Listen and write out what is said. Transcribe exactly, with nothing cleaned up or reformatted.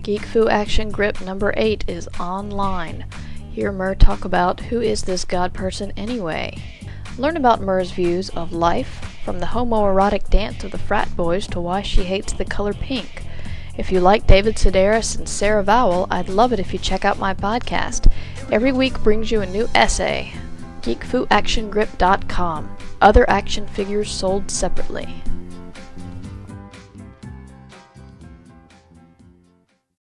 Geek Fu Action Grip number eight is online. Hear Mur talk about who is this god person anyway. Learn about Mur's views of life, from the homoerotic dance of the frat boys to why she hates the color pink. If you like David Sedaris and Sarah Vowell, I'd love it if you check out my podcast. Every week brings you a new essay. geek fu action grip dot com. Other action figures sold separately.